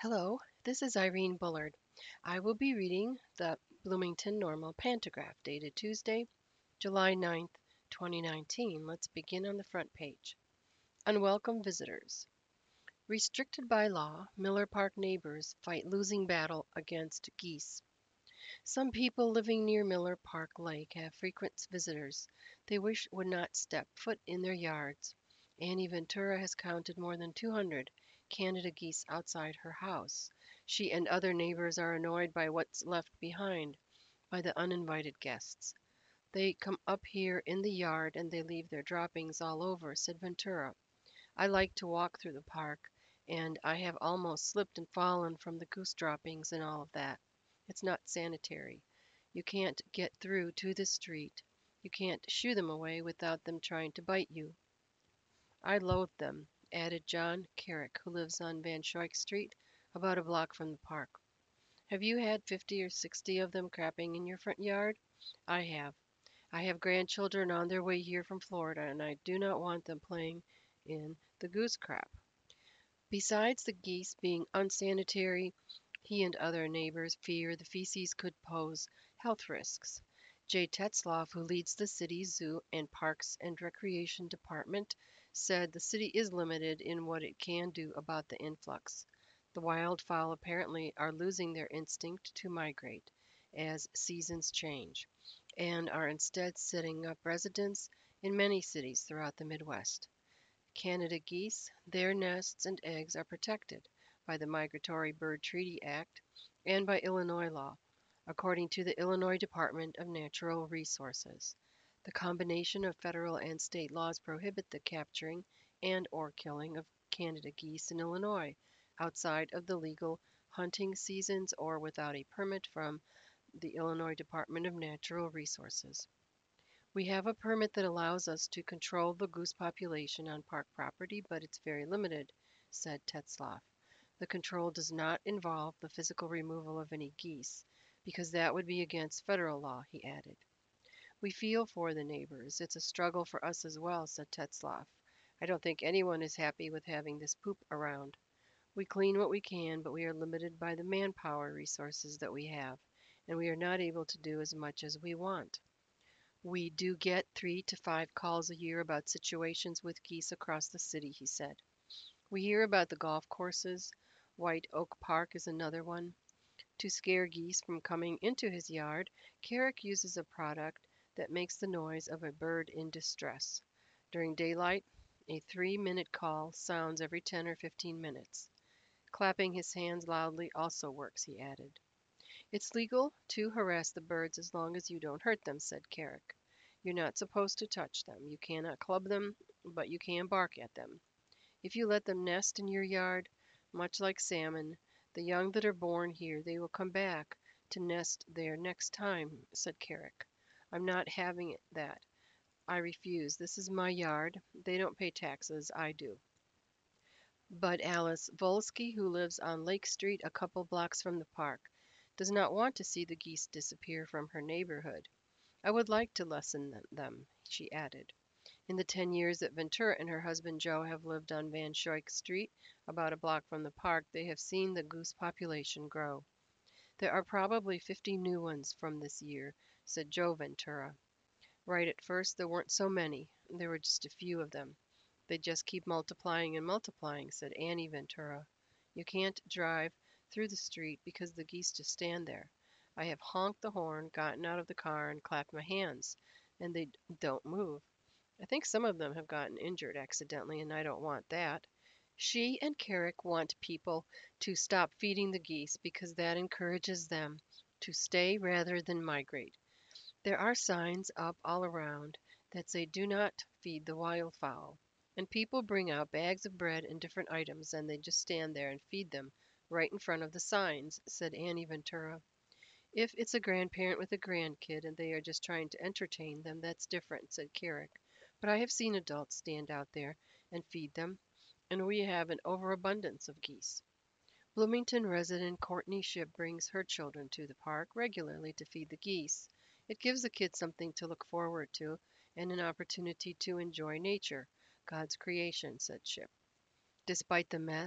Hello, this is Irene Bullard. I will be reading the Bloomington Normal Pantograph dated Tuesday, July 9th, 2019. Let's begin on the front page. Unwelcome visitors. Restricted by law, Miller Park neighbors fight losing battle against geese. Some people living near Miller Park Lake have frequent visitors they wish would not step foot in their yards. Annie Ventura has counted more than 200 Canada geese outside her house. She and other neighbors are annoyed by what's left behind by the uninvited guests. They come up here in the yard and they leave their droppings all over, said Ventura. I like to walk through the park, and I have almost slipped and fallen from the goose droppings and all of that. It's not sanitary. You can't get through to the street. You can't shoo them away without them trying to bite you. I loathe them, added John Carrick, who lives on Van Schoik Street, about a block from the park. Have you had 50 or 60 of them crapping in your front yard? I have. I have grandchildren on their way here from Florida, and I do not want them playing in the goose crap. Besides the geese being unsanitary, he and other neighbors fear the feces could pose health risks. Jay Tetzloff, who leads the city's zoo and parks and recreation department, said the city is limited in what it can do about the influx. The wildfowl apparently are losing their instinct to migrate as seasons change and are instead setting up residence in many cities throughout the Midwest. Canada geese, their nests and eggs are protected by the Migratory Bird Treaty Act and by Illinois law, according to the Illinois Department of Natural Resources. The combination of federal and state laws prohibit the capturing and or killing of Canada geese in Illinois outside of the legal hunting seasons or without a permit from the Illinois Department of Natural Resources. We have a permit that allows us to control the goose population on park property, but it's very limited, said Tetzloff. The control does not involve the physical removal of any geese, because that would be against federal law, he added. We feel for the neighbors. It's a struggle for us as well, said Tetzloff. I don't think anyone is happy with having this poop around. We clean what we can, but we are limited by the manpower resources that we have, and we are not able to do as much as we want. We do get 3 to 5 calls a year about situations with geese across the city, he said. We hear about the golf courses. White Oak Park is another one. To scare geese from coming into his yard, Carrick uses a product that makes the noise of a bird in distress. During daylight, a 3-minute call sounds every 10 or 15 minutes. Clapping his hands loudly also works, he added. It's legal to harass the birds as long as you don't hurt them, said Carrick. You're not supposed to touch them. You cannot club them, but you can bark at them. If you let them nest in your yard, much like salmon, the young that are born here, they will come back to nest there next time, said Carrick. I'm not having that. I refuse. This is my yard. They don't pay taxes. I do. But Alice Volsky, who lives on Lake Street a couple blocks from the park, does not want to see the geese disappear from her neighborhood. I would like to lessen them, she added. In the 10 years that Ventura and her husband Joe have lived on Van Schoik Street, about a block from the park, they have seen the goose population grow. There are probably 50 new ones from this year, said Joe Ventura. Right at first there weren't so many. There were just a few of them. They just keep multiplying and multiplying, said Annie Ventura. You can't drive through the street because the geese just stand there. I have honked the horn, gotten out of the car, and clapped my hands, and they don't move. I think some of them have gotten injured accidentally, and I don't want that. She and Carrick want people to stop feeding the geese because that encourages them to stay rather than migrate. There are signs up all around that say do not feed the wildfowl, and people bring out bags of bread and different items and they just stand there and feed them right in front of the signs, said Annie Ventura. If it's a grandparent with a grandkid and they are just trying to entertain them, that's different, said Carrick. But I have seen adults stand out there and feed them, and we have an overabundance of geese. Bloomington resident Courtney Ship brings her children to the park regularly to feed the geese. It gives the kids something to look forward to and an opportunity to enjoy nature, God's creation, said Ship. Despite the mess,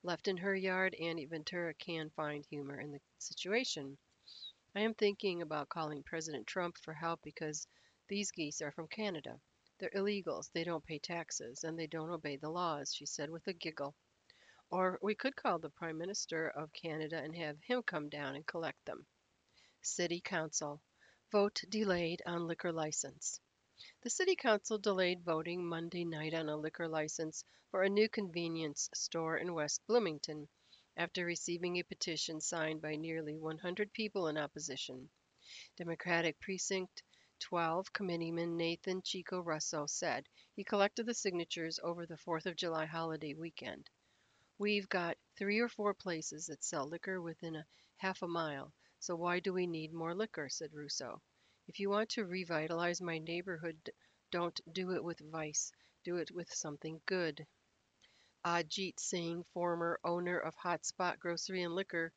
Left in her yard, Annie Ventura can find humor in the situation. I am thinking about calling President Trump for help because these geese are from Canada. They're illegals, they don't pay taxes, and they don't obey the laws, she said with a giggle. Or we could call the Prime Minister of Canada and have him come down and collect them. City Council. Vote delayed on liquor license. The City Council delayed voting Monday night on a liquor license for a new convenience store in West Bloomington after receiving a petition signed by nearly 100 people in opposition. Democratic Precinct 12 Committeeman Nathan Chico Russo said he collected the signatures over the 4th of July holiday weekend. We've got 3 or 4 places that sell liquor within a half a mile, so why do we need more liquor? Said Russo. If you want to revitalize my neighborhood, don't do it with vice, do it with something good. Ajit Singh, former owner of Hot Spot Grocery and Liquor,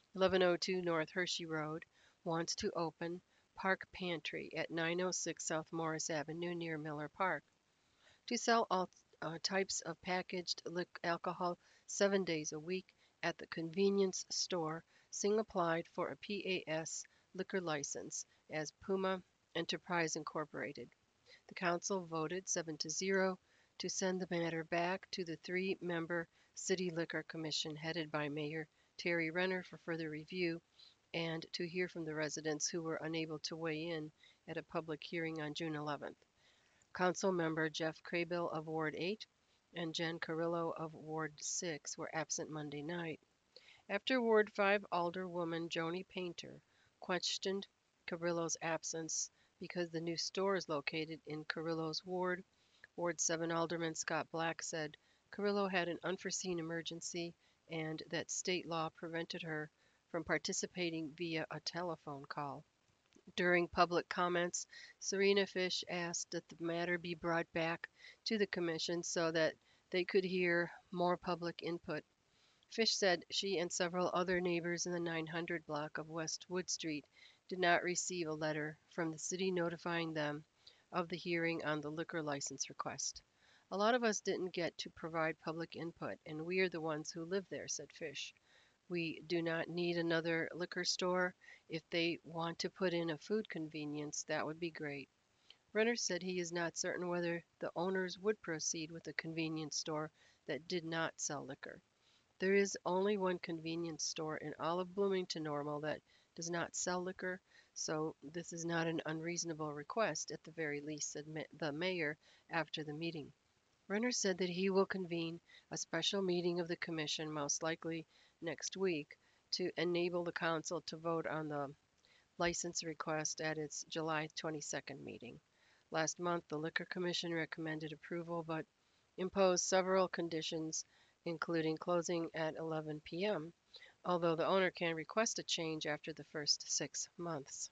1102 North Hershey Road, wants to open Park Pantry at 906 South Morris Avenue near Miller Park to sell all types of packaged alcohol 7 days a week at the convenience store. Singh applied for a PAS liquor license as Puma Enterprise Incorporated. The council voted 7 to 0 to send the matter back to the 3 member City Liquor Commission headed by Mayor Terry Renner for further review and to hear from the residents who were unable to weigh in at a public hearing on June 11th. Council member Jeff Craybill of Ward 8 and Jen Carrillo of Ward 6 were absent Monday night. After Ward 5 Alderwoman Joni Painter questioned Carrillo's absence because the new store is located in Carrillo's ward, Ward 7 Alderman Scott Black said Carrillo had an unforeseen emergency and that state law prevented her from participating via a telephone call. During public comments, Serena Fish asked that the matter be brought back to the commission so that they could hear more public input. Fish said she and several other neighbors in the 900 block of West Wood Street did not receive a letter from the city notifying them of the hearing on the liquor license request. A lot of us didn't get to provide public input, and we are the ones who live there, said Fish. We do not need another liquor store. If they want to put in a food convenience, that would be great. Renner said he is not certain whether the owners would proceed with a convenience store that did not sell liquor. There is only one convenience store in all of Bloomington Normal that does not sell liquor, so this is not an unreasonable request at the very least, said the mayor after the meeting. Renner said that he will convene a special meeting of the commission, most likely next week, to enable the council to vote on the license request at its July 22nd meeting. Last month, the Liquor Commission recommended approval but imposed several conditions, including closing at 11 p.m., although the owner can request a change after the first 6 months.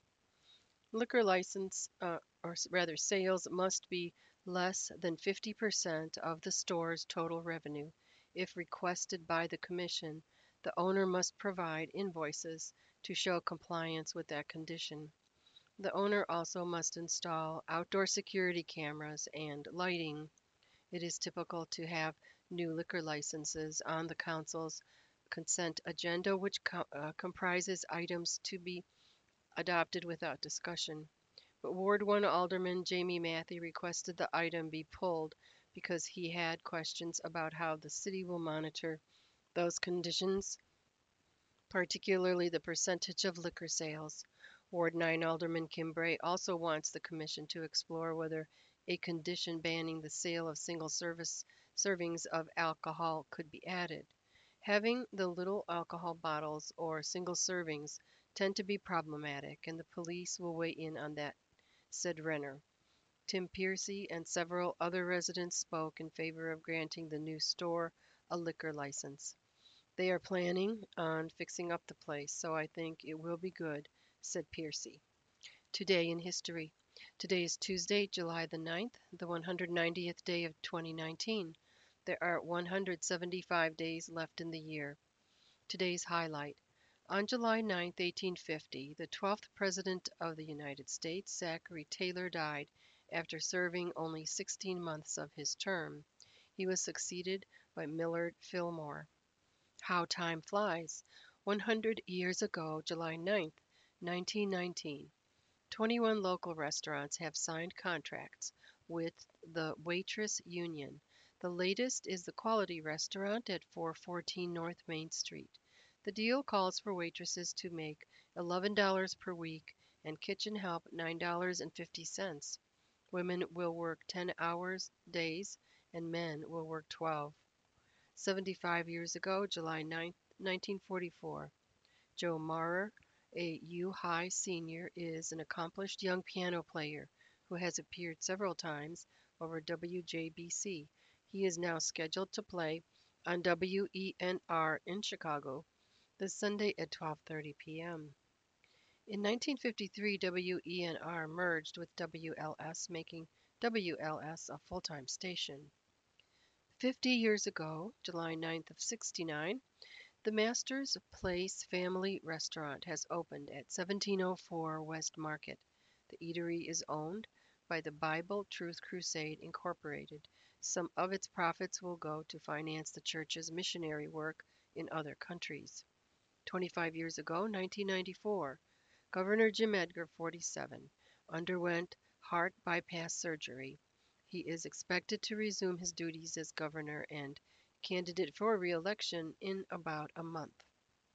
Liquor license, or rather sales, must be less than 50% of the store's total revenue. If requested by the commission, the owner must provide invoices to show compliance with that condition. The owner also must install outdoor security cameras and lighting. It is typical to have new liquor licenses on the council's consent agenda, which comprises items to be adopted without discussion. But Ward 1 Alderman Jamie Matthey requested the item be pulled because he had questions about how the city will monitor those conditions, particularly the percentage of liquor sales. Ward 9 Alderman Kim Bray also wants the commission to explore whether a condition banning the sale of single service servings of alcohol could be added. Having the little alcohol bottles or single servings tend to be problematic, and the police will weigh in on that, said Renner. Tim Piercy and several other residents spoke in favor of granting the new store a liquor license. They are planning on fixing up the place, so I think it will be good, said Piercy. Today in history. Today is Tuesday, July the 9th, the 190th day of 2019. There are 175 days left in the year. Today's highlight. On July 9, 1850, the 12th President of the United States, Zachary Taylor, died after serving only 16 months of his term. He was succeeded by Millard Fillmore. How time flies. 100 years ago, July 9th, 1919, 21 local restaurants have signed contracts with the Waitress Union. The latest is the Quality Restaurant at 414 North Main Street. The deal calls for waitresses to make $11 per week and kitchen help $9.50. Women will work 10 hours days and men will work 12. 75 years ago, July 9th, 1944, Joe Maurer, a U High senior, is an accomplished young piano player who has appeared several times over WJBC. He is now scheduled to play on WENR in Chicago this Sunday at 12:30 p.m. In 1953, WENR merged with WLS, making WLS a full-time station. 50 years ago, July 9th of 69, the Master's Place Family Restaurant has opened at 1704 West Market. The eatery is owned by the Bible Truth Crusade Incorporated. Some of its profits will go to finance the church's missionary work in other countries. 25 years ago, 1994, Governor Jim Edgar, 47, underwent heart bypass surgery. He is expected to resume his duties as governor and candidate for re-election in about a month.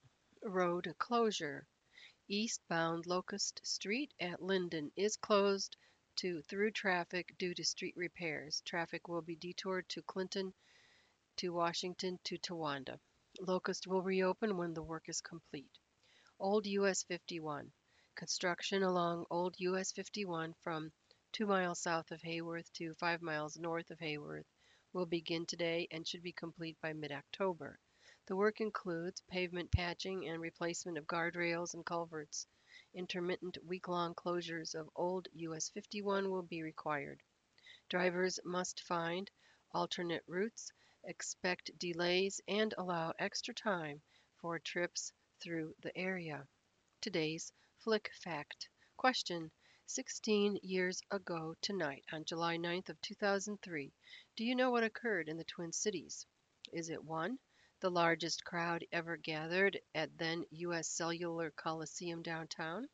Road closure. Eastbound Locust Street at Linden is closed to through traffic due to street repairs. Traffic will be detoured to Clinton, to Washington, to Towanda. Locust will reopen when the work is complete. Old US 51. Construction along Old US 51 from 2 miles south of Hayworth to 5 miles north of Hayworth will begin today and should be complete by mid-October. The work includes pavement patching and replacement of guardrails and culverts. Intermittent week-long closures of Old US 51 will be required. Drivers must find alternate routes, expect delays, and allow extra time for trips through the area. Today's Flick Fact. Question: 16 years ago tonight, on July 9th of 2003, do you know what occurred in the Twin Cities? Is it 1. The largest crowd ever gathered at then U.S. Cellular Coliseum downtown?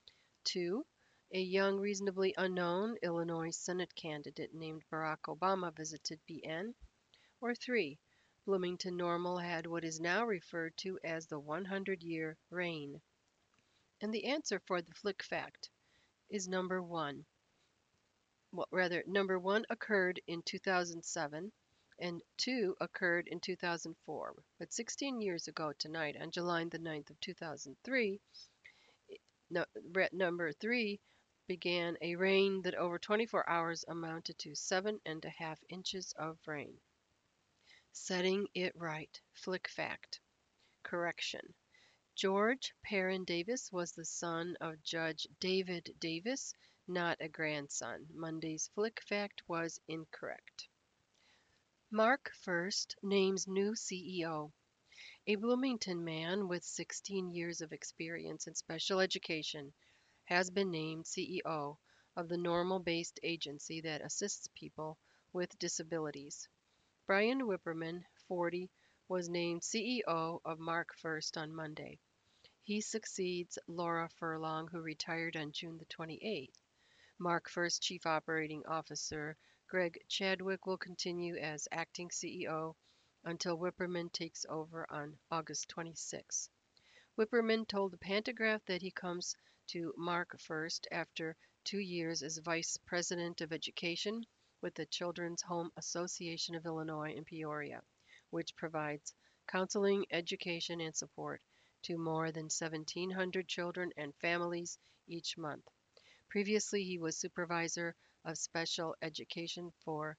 2. A young, reasonably unknown Illinois Senate candidate named Barack Obama visited BN? Or 3. Bloomington Normal had what is now referred to as the 100-year reign? And the answer for the Flick Fact is number 1. Well, rather, number 1 occurred in 2007 and 2 occurred in 2004. But 16 years ago tonight, on July the 9th of 2003, no, number 3 began a rain that over 24 hours amounted to 7.5 inches of rain. Setting it right. Flick Fact. Correction. George Perrin Davis was the son of Judge David Davis, not a grandson. Monday's Flick Fact was incorrect. Mark First names new CEO. A Bloomington man with 16 years of experience in special education has been named CEO of the Normal-based agency that assists people with disabilities. Brian Whipperman, 40, was named CEO of Mark First on Monday. He succeeds Laura Furlong, who retired on June the 28th. Mark First Chief Operating Officer Greg Chadwick will continue as acting CEO until Whipperman takes over on August 26. Whipperman told the Pantagraph that he comes to Mark First after 2 years as Vice President of Education with the Children's Home Association of Illinois in Peoria, which provides counseling, education, and support to more than 1,700 children and families each month. Previously, he was supervisor of special education for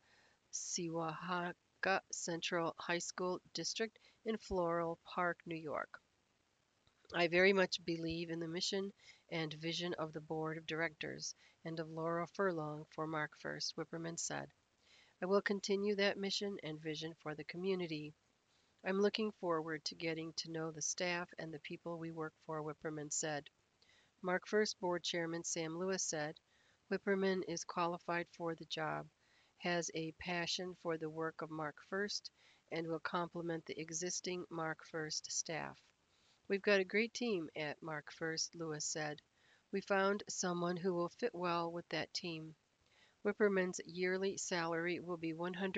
Siwahaga Central High School District in Floral Park, New York. I very much believe in the mission and vision of the board of directors and of Laura Furlong for Mark First, Whipperman said. I will continue that mission and vision for the community. I'm looking forward to getting to know the staff and the people we work for, Whipperman said. Mark First board chairman Sam Lewis said, Whipperman is qualified for the job, has a passion for the work of Mark First, and will complement the existing Mark First staff. We've got a great team at Mark First, Lewis said. We found someone who will fit well with that team. Whipperman's yearly salary will be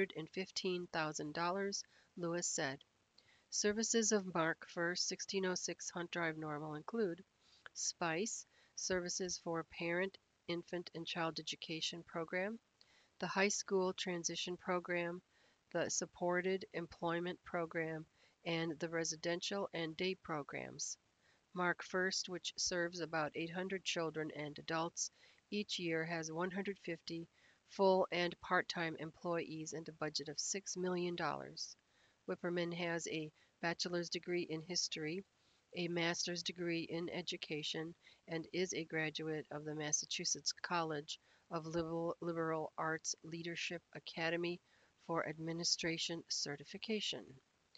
$115,000, Lewis said. Services of Mark First 1606 Hunt Drive Normal include SPICE, Services for Parent, Infant, and Child Education Program, the High School Transition Program, the Supported Employment Program, and the Residential and Day Programs. Mark First, which serves about 800 children and adults each year, has 150 full and part-time employees and a budget of $6 million. Whipperman has a bachelor's degree in history, a master's degree in education, and is a graduate of the Massachusetts College of Liberal Arts Leadership Academy for Administration Certification.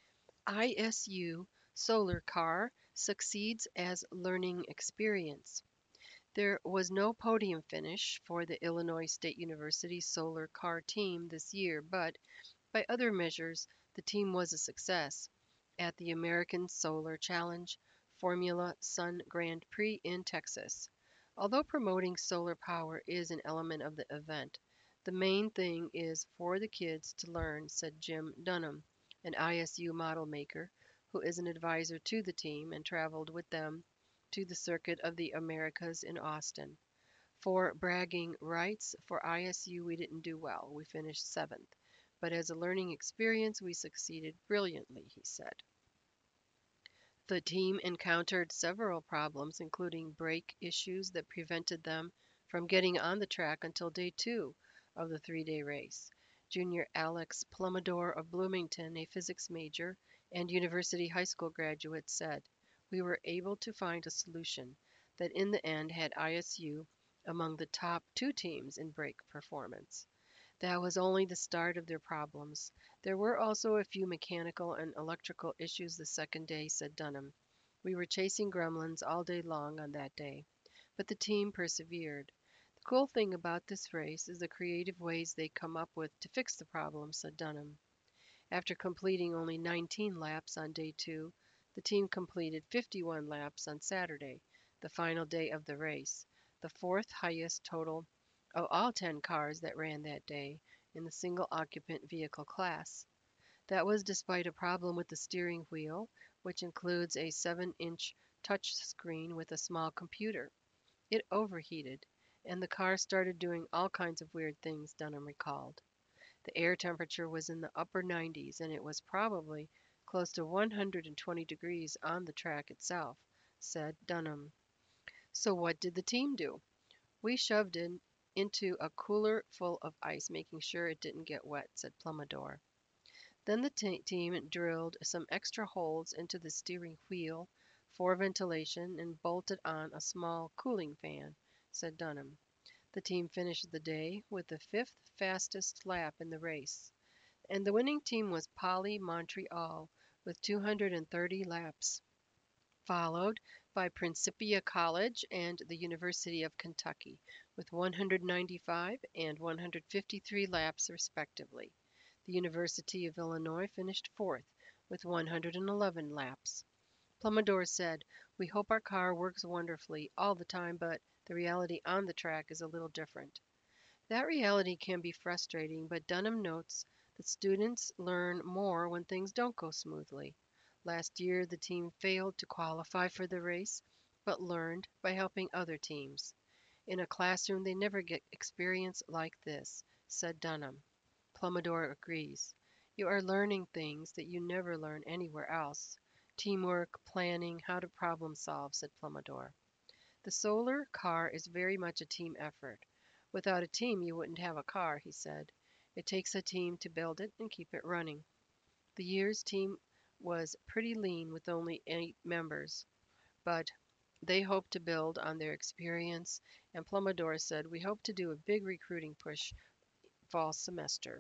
ISU Solar Car succeeds as learning experience. There was no podium finish for the Illinois State University Solar Car team this year, but by other measures, the team was a success at the American Solar Challenge Formula Sun Grand Prix in Texas. Although promoting solar power is an element of the event, the main thing is for the kids to learn, said Jim Dunham, an ISU model maker who is an advisor to the team and traveled with them to the Circuit of the Americas in Austin. For bragging rights, for ISU we didn't do well. We finished seventh. But as a learning experience, we succeeded brilliantly, he said. The team encountered several problems, including brake issues that prevented them from getting on the track until day 2 of the 3-day race. Junior Alex Plumidor of Bloomington, a physics major and University High School graduate, said, "We were able to find a solution that in the end had ISU among the top 2 teams in brake performance. That was only the start of their problems. There were also a few mechanical and electrical issues the second day," said Dunham. "We were chasing gremlins all day long on that day, but the team persevered. The cool thing about this race is the creative ways they come up with to fix the problem," said Dunham. After completing only 19 laps on day 2, the team completed 51 laps on Saturday, the final day of the race, the fourth highest total of all 10 cars that ran that day in the single occupant vehicle class. That was despite a problem with the steering wheel, which includes a 7-inch touch screen with a small computer. It overheated, and the car started doing all kinds of weird things, Dunham recalled. The air temperature was in the upper 90s, and it was probably close to 120 degrees on the track itself, said Dunham. So what did the team do? "We shoved it into a cooler full of ice, making sure it didn't get wet," said Plumidor. Then the team drilled some extra holes into the steering wheel for ventilation and bolted on a small cooling fan, said Dunham. The team finished the day with the 5th fastest lap in the race, and the winning team was Poly Montreal with 230 laps, followed by Principia College and the University of Kentucky with 195 and 153 laps respectively. The University of Illinois finished fourth with 111 laps. Plumidor said, "We hope our car works wonderfully all the time, but the reality on the track is a little different." That reality can be frustrating, but Dunham notes that students learn more when things don't go smoothly. Last year, the team failed to qualify for the race, but learned by helping other teams. "In a classroom, they never get experience like this," said Dunham. Plumidor agrees. "You are learning things that you never learn anywhere else. Teamwork, planning, how to problem solve," said Plumidor. "The solar car is very much a team effort. Without a team, you wouldn't have a car," he said. "It takes a team to build it and keep it running." The year's team was pretty lean with only 8 members, but they hope to build on their experience, and Plumidor said, "We hope to do a big recruiting push fall semester."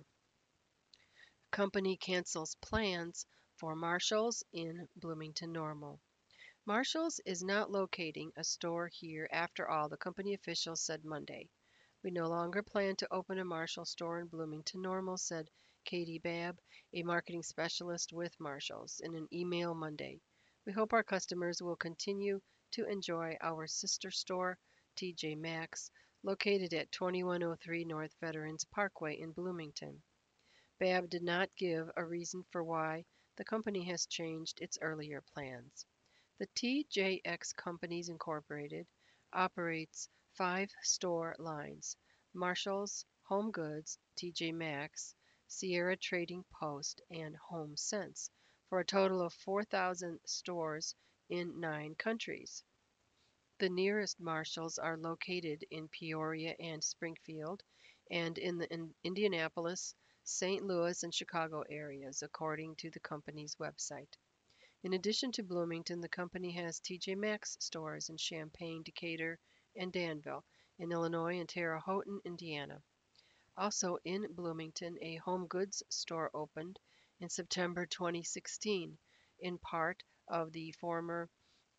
Company cancels plans for Marshalls in Bloomington Normal. Marshalls is not locating a store here after all, the company officials said Monday. "We no longer plan to open a Marshall store in Bloomington Normal," said Katie Babb, a marketing specialist with Marshalls, in an email Monday. We hope our customers will continue to enjoy our sister store, TJ Maxx, located at 2103 North Veterans Parkway in Bloomington. Babb did not give a reason for why the company has changed its earlier plans. The TJX Companies Incorporated operates 5 store lines: Marshalls, Home Goods, TJ Maxx, Sierra Trading Post, and Home Sense, for a total of 4,000 stores in 9 countries. The nearest Marshalls are located in Peoria and Springfield, and in the Indianapolis, St. Louis, and Chicago areas, according to the company's website. In addition to Bloomington, the company has TJ Maxx stores in Champaign, Decatur, and Danville, in Illinois and Terre Haute, Indiana. Also in Bloomington, a Home Goods store opened in September 2016, in part of the former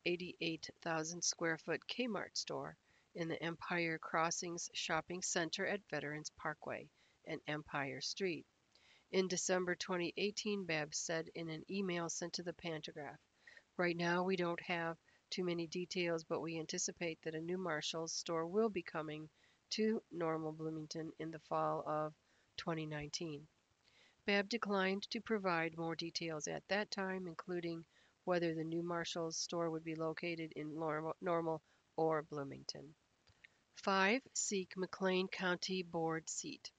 88,000 square foot Kmart store in the Empire Crossings Shopping Center at Veterans Parkway and Empire Street. In December 2018, Babb said in an email sent to the Pantograph, "Right now we don't have too many details, but we anticipate that a new Marshalls store will be coming to Normal Bloomington in the fall of 2019." Babb declined to provide more details at that time, including whether the new Marshalls store would be located in Normal or Bloomington. 5 seek McLean County Board seat.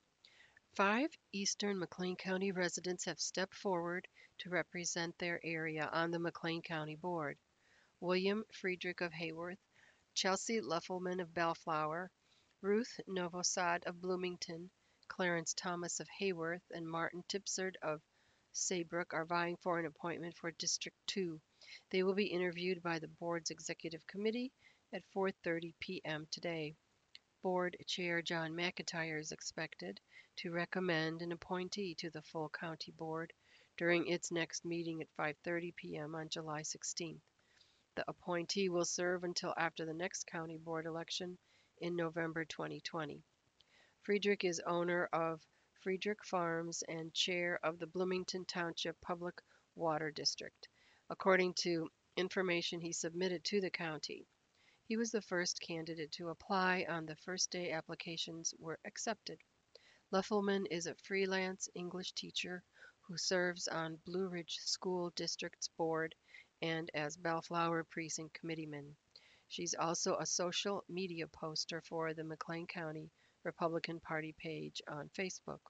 5 eastern McLean County residents have stepped forward to represent their area on the McLean County Board. William Friedrich of Hayworth, Chelsea Leffelman of Bellflower, Ruth Novosad of Bloomington, Clarence Thomas of Hayworth, and Martin Tipsard of Saybrook are vying for an appointment for District 2. They will be interviewed by the board's executive committee at 4:30 p.m. today. Board Chair John McIntyre is expected to recommend an appointee to the full county board during its next meeting at 5:30 p.m. on July 16th. The appointee will serve until after the next county board election in November 2020. Friedrich is owner of Friedrich Farms and chair of the Bloomington Township Public Water District, according to information he submitted to the county. He was the first candidate to apply on the first day applications were accepted. Leffelman is a freelance English teacher who serves on Blue Ridge School District's board and as Bellflower Precinct Committeeman. She's also a social media poster for the McLean County Republican Party page on Facebook.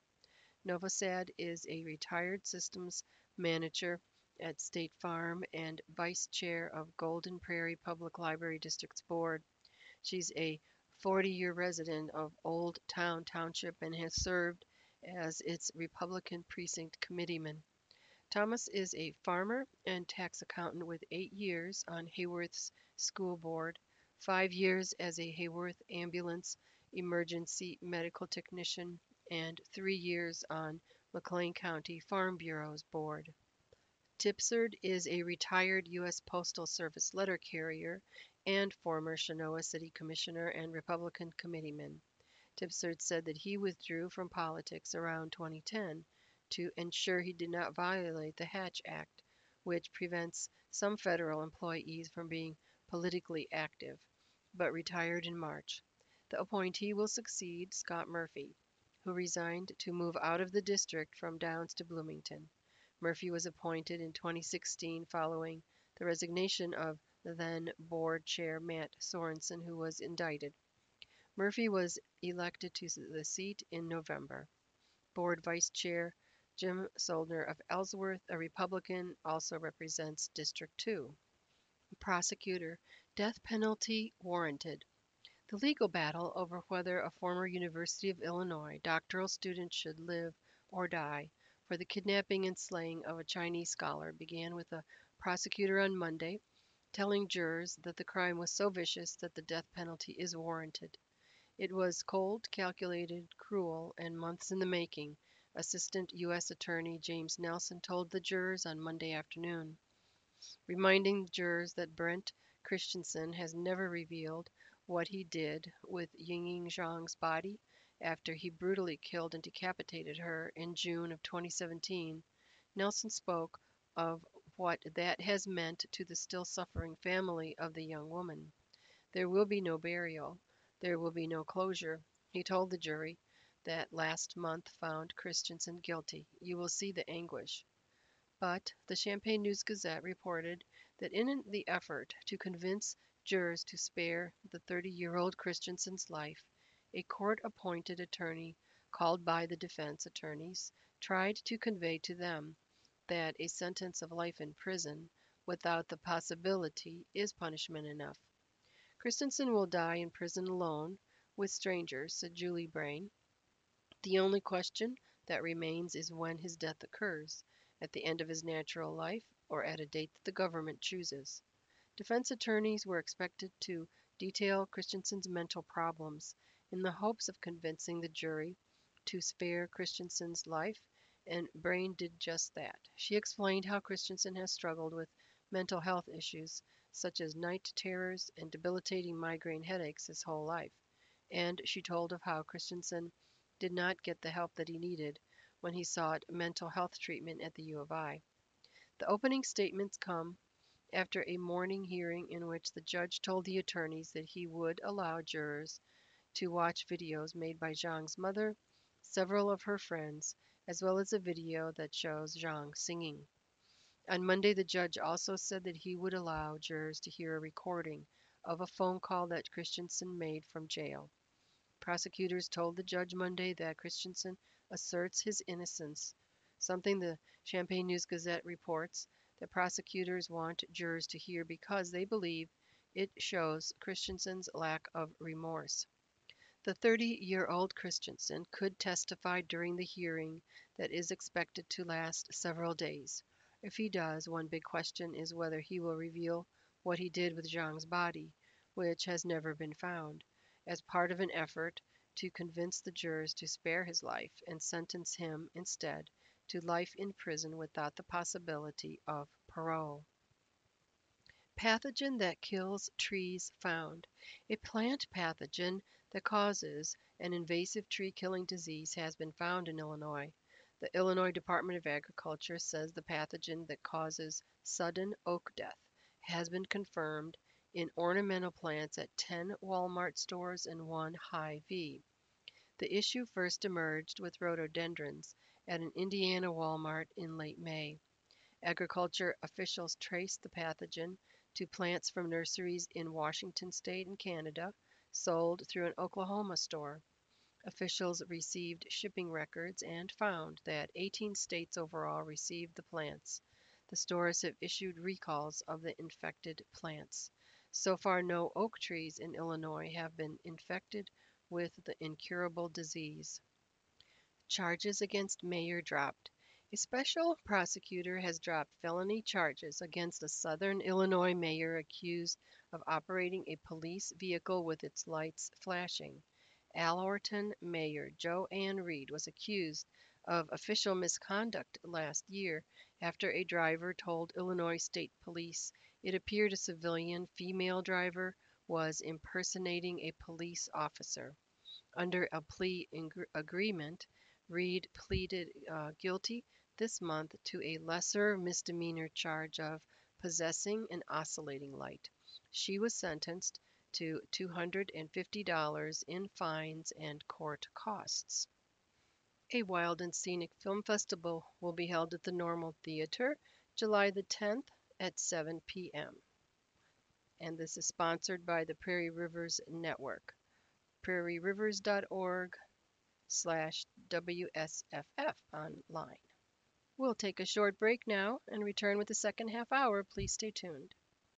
Novosad is a retired systems manager at State Farm and vice chair of Golden Prairie Public Library District's board. She's a 40-year resident of Old Town Township and has served as its Republican precinct committeeman. Thomas is a farmer and tax accountant with 8 years on Hayworth's school board, 5 years as a Hayworth ambulance emergency medical technician, and 3 years on McLean County Farm Bureau's board. Tipsard is a retired U.S. Postal Service letter carrier and former Chenoa City Commissioner and Republican committeeman. Tipsard said that he withdrew from politics around 2010 to ensure he did not violate the Hatch Act, which prevents some federal employees from being politically active, but retired in March. The appointee will succeed Scott Murphy, who resigned to move out of the district from Downs to Bloomington. Murphy was appointed in 2016 following the resignation of then board chair Matt Sorensen, who was indicted. Murphy was elected to the seat in November. Board Vice Chair Jim Soldner of Ellsworth, a Republican, also represents District 2. Prosecutor, death penalty warranted. The legal battle over whether a former University of Illinois doctoral student should live or die for the kidnapping and slaying of a Chinese scholar began with a prosecutor on Monday telling jurors that the crime was so vicious that the death penalty is warranted. It was cold, calculated, cruel, and months in the making, Assistant U.S. Attorney James Nelson told the jurors on Monday afternoon, reminding jurors that Brent Christensen has never revealed what he did with Yingling Zhang's body after he brutally killed and decapitated her in June of 2017, Nelson spoke of what that has meant to the still suffering family of the young woman. There will be no burial. There will be no closure. He told the jury that last month found Christensen guilty. You will see the anguish. But the Champaign News Gazette reported that in the effort to convince jurors to spare the 30-year-old Christensen's life, a court appointed attorney called by the defense attorneys tried to convey to them that a sentence of life in prison without the possibility is punishment enough. Christensen will die in prison alone with strangers, said Julie Brain. The only question that remains is when his death occurs, at the end of his natural life or at a date that the government chooses. Defense attorneys were expected to detail Christensen's mental problems in the hopes of convincing the jury to spare Christensen's life, and Brain did just that. She explained how Christensen has struggled with mental health issues such as night terrors and debilitating migraine headaches his whole life, and she told of how Christensen did not get the help that he needed when he sought mental health treatment at the U of I. The opening statements come after a morning hearing in which the judge told the attorneys that he would allow jurors to watch videos made by Zhang's mother, several of her friends, as well as a video that shows Zhang singing. On Monday, the judge also said that he would allow jurors to hear a recording of a phone call that Christensen made from jail. Prosecutors told the judge Monday that Christensen asserts his innocence, something the Champaign News Gazette reports that prosecutors want jurors to hear because they believe it shows Christensen's lack of remorse. The 30-year-old Christensen could testify during the hearing that is expected to last several days. If he does, one big question is whether he will reveal what he did with Zhang's body, which has never been found, as part of an effort to convince the jurors to spare his life and sentence him instead to life in prison without the possibility of parole. Pathogen that kills trees found. A plant pathogen that causes an invasive tree killing disease has been found in Illinois. The Illinois Department of Agriculture says the pathogen that causes sudden oak death has been confirmed in ornamental plants at 10 Walmart stores and one Hy-Vee. The issue first emerged with rhododendrons at an Indiana Walmart in late May. Agriculture officials traced the pathogen to plants from nurseries in Washington state and Canada, sold through an Oklahoma store. Officials received shipping records and found that 18 states overall received the plants. The stores have issued recalls of the infected plants. So far, no oak trees in Illinois have been infected with the incurable disease. Charges against mayor dropped. A special prosecutor has dropped felony charges against a southern Illinois mayor accused of operating a police vehicle with its lights flashing. Allerton Mayor Joanne Reed was accused of official misconduct last year after a driver told Illinois State Police it appeared a civilian female driver was impersonating a police officer. Under a plea agreement, Reed pleaded guilty this month to a lesser misdemeanor charge of possessing an oscillating light. She was sentenced to $250 in fines and court costs. A Wild and Scenic Film Festival will be held at the Normal Theater July the 10th at 7 p.m. And this is sponsored by the Prairie Rivers Network, prairierivers.org/WSFF online. We'll take a short break now and return with the second half hour. Please stay tuned.